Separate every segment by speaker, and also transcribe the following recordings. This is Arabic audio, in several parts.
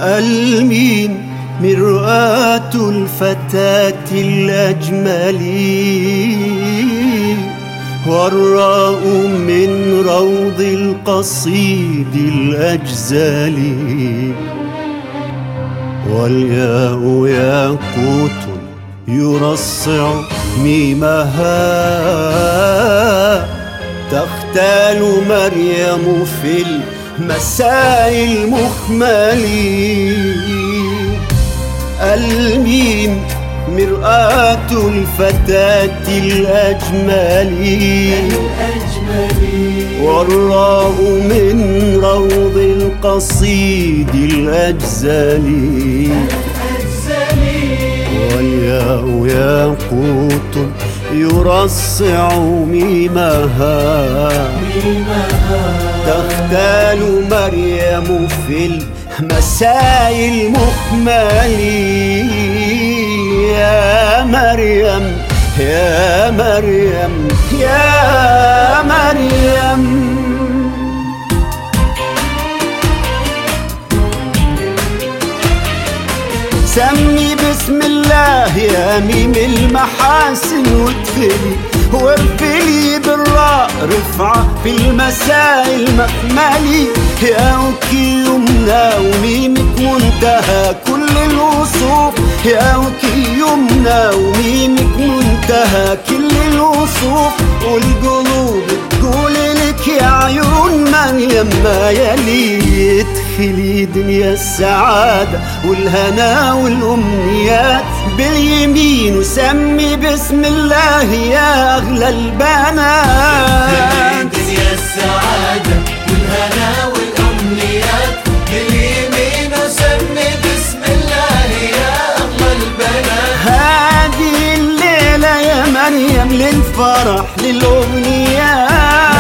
Speaker 1: المين مرآة الفتاة الأجمل، والراء من روض القصيد الأجزل، والياء ياقوت يرصع ميمها، تختال مريم في المساء المخمل. الميم مرآة الفتاة الأجمل، والراء من روض القصيد الأجزل، والياء ياقوت يرصع ميمها، تختال مريم في المساء المخمل. يا مريم يا مريم يا مريم، سمي بسم الله يا ميم المحاسن، وادخلي وارفلي بالراء رفعة في المساء المخملي. ياوكي يمنى وميمك منتهى كل الوصوف، ياوكي يمنى وميمك منتهى كل الوصوف، والقلوب تقول لك يا عيون مريم ما يلي. ادخلي دنيا السعادة والهنا والأمنيات باليمين، وسمي بسم الله يا أغلى البنات.
Speaker 2: دنيا السعادة والهنا والأمنيات باليمين، وسمي بسم الله يا أغلى البنات.
Speaker 1: هذه الليلة يا مريم للفرح للأمنيات،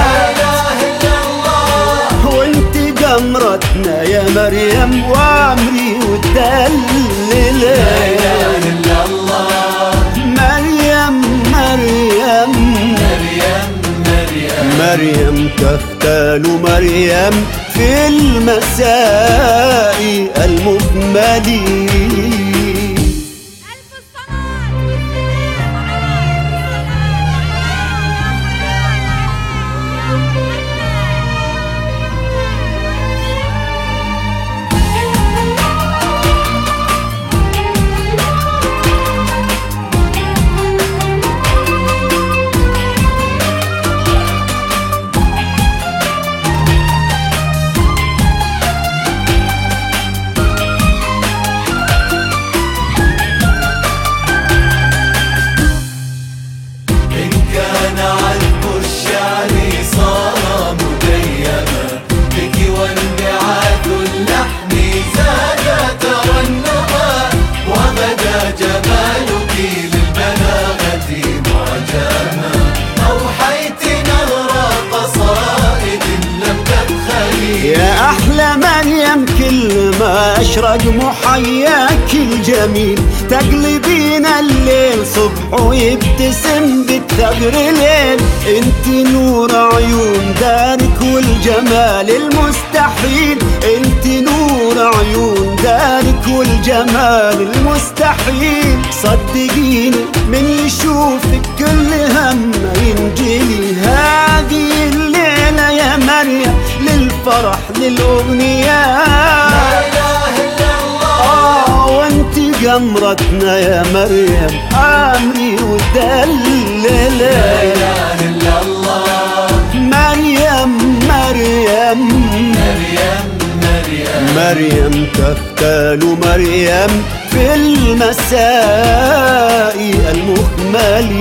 Speaker 1: قمرتنا يا مريم وعمري والدلل.
Speaker 2: لا إله إلا الله
Speaker 1: مريم مريم
Speaker 2: مريم مريم
Speaker 1: مريم، تختال مريم في المساء المكمل. يا أحلى مريم كل ما أشرق محياك الجميل، تقلبين الليل صبح ويبتسم بالثغر ليل. انت نور عيون دارك والجمال المستحيل، انت نور عيون دارك والجمال المستحيل. صدقيني من يشوفك كل هم ينجلي. هذه الليلة يا مريم للفرح للأغنيات،
Speaker 2: لا إله إلا الله
Speaker 1: وانت قمرتنا يا مريم عمري والدلل.
Speaker 2: لا إله إلا الله
Speaker 1: مريم مريم
Speaker 2: مريم مريم
Speaker 1: مريم، تختال مريم في المساء المخمل.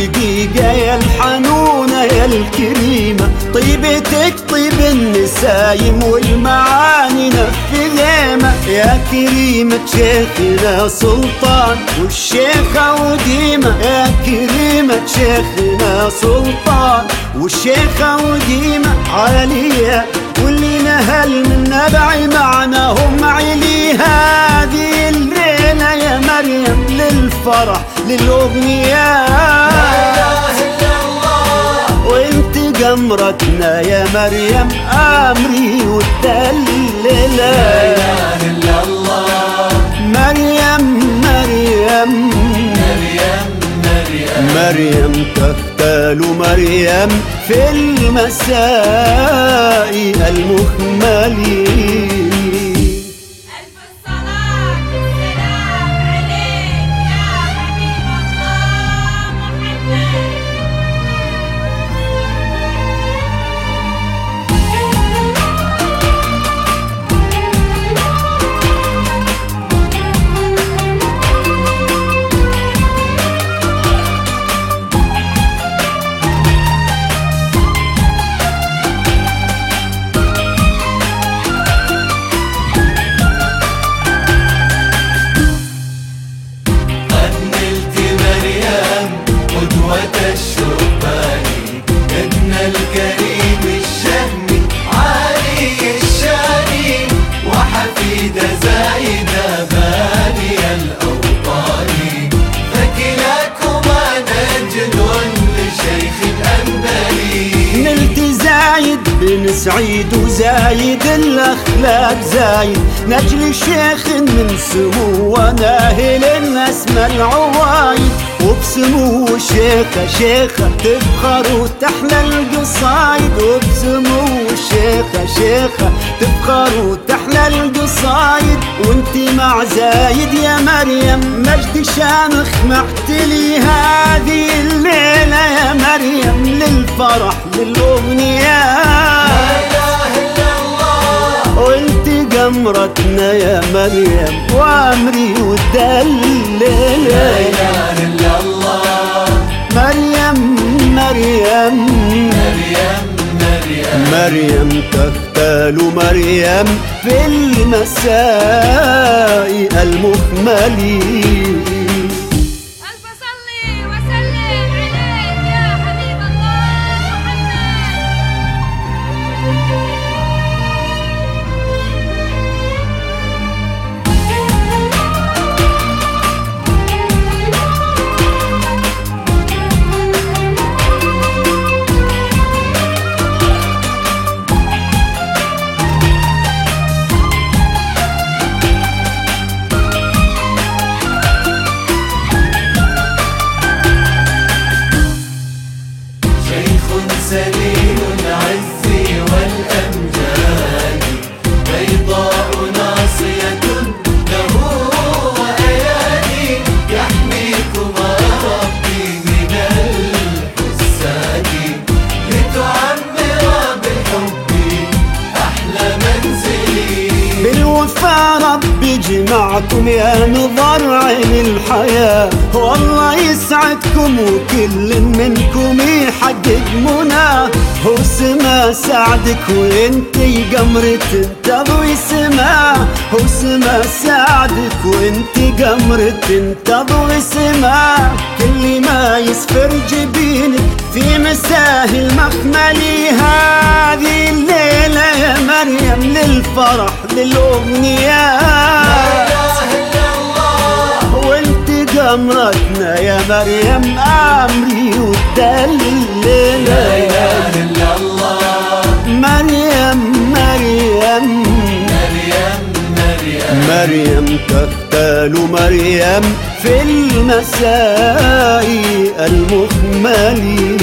Speaker 1: دقيقة يا الحنونة يا الكريمة، طيبتك طيب النسايم والمعاني نفذيمة. يا كريمة شيخنا سلطان والشيخة وديمة، يا كريمة شيخنا سلطان والشيخة وديمة. عالية واللي نهل من نبعي معناهم علي. هذه الليلة يا مريم للفرح للأغنيات،
Speaker 2: لا إله إلا الله.
Speaker 1: وانت قمرتنا يا مريم أمري والدليلة.
Speaker 2: لا إله إلا الله.
Speaker 1: مريم مريم
Speaker 2: مريم مريم
Speaker 1: مريم تختال مريم في المساء المخملين.
Speaker 3: ألف الصلاة والسلام عليك يا حبيب الله محمد.
Speaker 2: قنلت مريم قدوة الشبان، ابن الكريم الشهم عالي الشان، وحفيد زايدة باني الأوطان، فكلاكما نجل لشيخ الأنبلي.
Speaker 1: نلت زايد بن سعيد وزايد الأخلاق زايد، نجل الشيخ من سمو وناهل اسم العوايد، وبسمو الشيخة شيخة تفخر وتحلى القصايد، وبسمو الشيخة شيخة تفخر وتحلى القصايد. وانت مع زايد يا مريم مجد شامخ معتلي. هذه الليلة يا مريم للفرح للأغنيات،
Speaker 2: لا إله إلا الله.
Speaker 1: وانت قمرتنا يا مريم وامري والدليلة.
Speaker 2: لا إله إلا الله.
Speaker 1: مريم مريم
Speaker 2: مريم مريم
Speaker 1: مريم تختال مريم في المساء المخملين.
Speaker 3: ألف صلي وسلم عليك يا حبيب الله
Speaker 2: شيخ سليل العز والأمجاد، بيضاء ناصية له وأيادي، يحميكما ربي من الحساد، لتعمر بالحب أحلى منزلي.
Speaker 1: بالوفا ربي جمعكم يا نظر عين الحياة، والله يسعدكم وكل منكم يحقق مناه. هو سما سعدك وانتي قمرة تضوي سماه، هو سما سعدك وانتي قمرة تضوي سماه. كل ما يسفر جبينك في مساه المخملي. هذه الليلة يا مريم للفرح للأغنيات، وانت قمرتنا يا مريم أمري والدليلة.
Speaker 2: لا إله إلا الله.
Speaker 1: مريم مريم
Speaker 2: مريم مريم
Speaker 1: مريم تختال مريم في المساء المخملين.